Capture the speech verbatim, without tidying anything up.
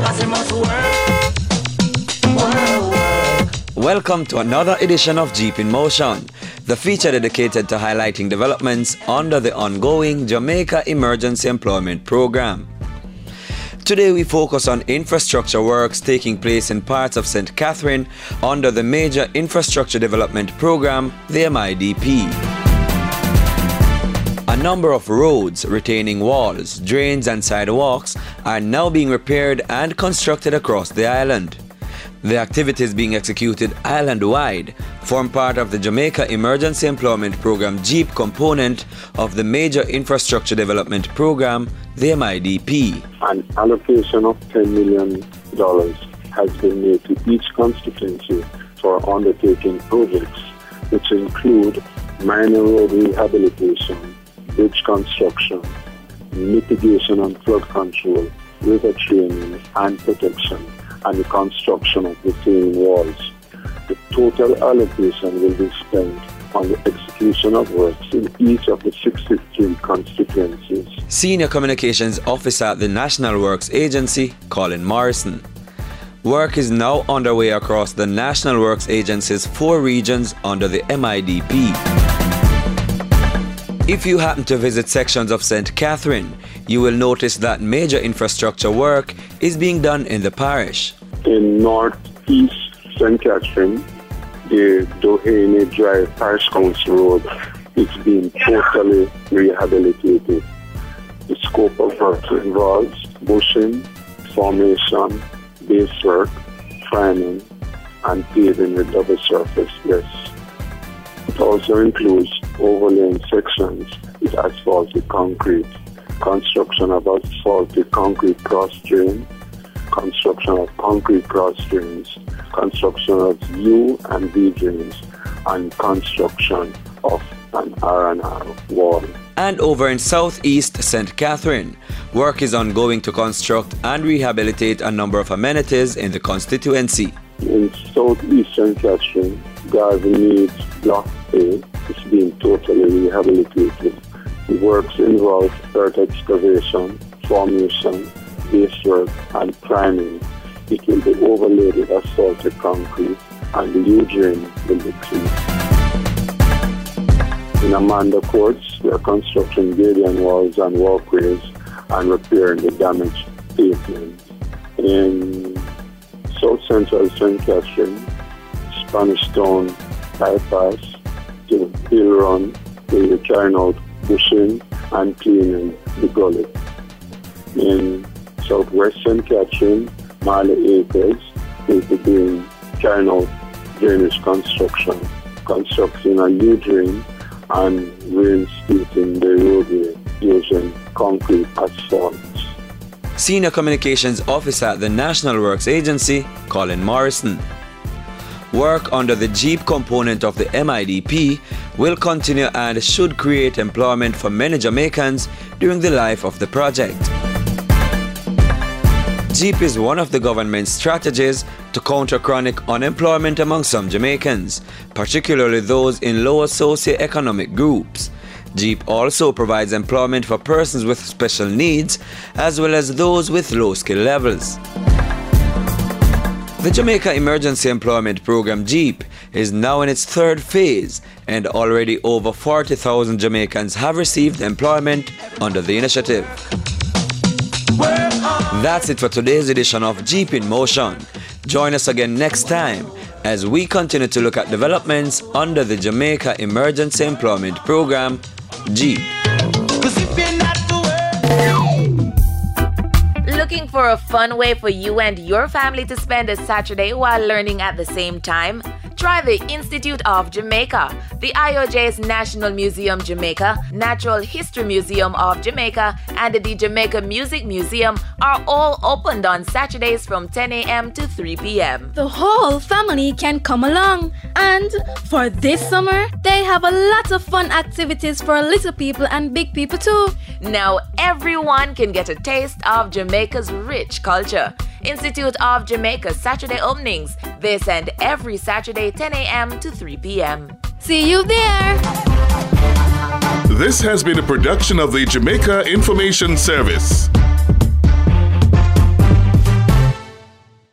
because it must work. Work, work. Welcome to another edition of Jeep in Motion, the feature dedicated to highlighting developments under the ongoing Jamaica Emergency Employment Program. Today we focus on infrastructure works taking place in parts of Saint Catherine under the Major Infrastructure Development Program, the M I D P. A number of roads, retaining walls, drains and sidewalks are now being repaired and constructed across the island. The activities being executed island-wide form part of the Jamaica Emergency Employment Program JEEP component of the Major Infrastructure Development Program, the M I D P. An allocation of ten million dollars has been made to each constituency for undertaking projects, which include minor road rehabilitation, bridge construction, mitigation and flood control, river training and protection, and the construction of retaining walls. The total allocation will be spent on the execution of works in each of the sixty-three constituencies. Senior Communications Officer at the National Works Agency, Colin Morrison. Work is now underway across the National Works Agency's four regions under the M I D P. If you happen to visit sections of Saint Catherine, you will notice that major infrastructure work is being done in the parish. In northeast Saint Catherine, the Doheny Drive Parish Council Road is being totally rehabilitated. The scope of work involves bushing, formation, base work, priming, and paving with double surface dress. It also includes overlaying sections with asphalted concrete, construction of asphalted concrete cross drain, construction of concrete cross drains, construction of U and V drains, and construction of an R and R wall. And over in southeast Saint Catherine, work is ongoing to construct and rehabilitate a number of amenities in the constituency. In southeast Saint Catherine, Garvey Meads Block A is being totally rehabilitated. The works involve earth excavation, formation, base work, and priming. It will be overlaid with asphalted concrete, and the U drain will be cleaned. In Amanda Courts, we are constructing gradient walls and walkways and repairing the damaged pavement. In South Central Saint Catherine, Spanish Town bypass to Hill Run will be carrying out bushing and cleaning the gully. In Southwest Saint Catherine, Marley Acres will be doing carrying out drainage construction, constructing a new drain and reinstating the roadway using concrete asphalt. Senior Communications Officer at the National Works Agency, Colin Morrison. Work under the JEEP component of the M I D P will continue and should create employment for many Jamaicans during the life of the project. JEEP is one of the government's strategies to counter chronic unemployment among some Jamaicans, particularly those in lower socio-economic groups. JEEP also provides employment for persons with special needs as well as those with low skill levels. The Jamaica Emergency Employment Program JEEP is now in its third phase, and already over forty thousand Jamaicans have received employment under the initiative. That's it for today's edition of JEEP in Motion. Join us again next time as we continue to look at developments under the Jamaica Emergency Employment Program, JEEP. Looking for a fun way for you and your family to spend a Saturday while learning at the same time? Try the Institute of Jamaica. The I O J's National Museum Jamaica, Natural History Museum of Jamaica, and the Jamaica Music Museum are all opened on Saturdays from ten a.m. to three p.m. The whole family can come along. And for this summer, they have a lot of fun activities for little people and big people too. Now everyone can get a taste of Jamaica's rich culture. Institute of Jamaica Saturday openings. This and every Saturday ten a.m. to three p.m. See you there! This has been a production of the Jamaica Information Service.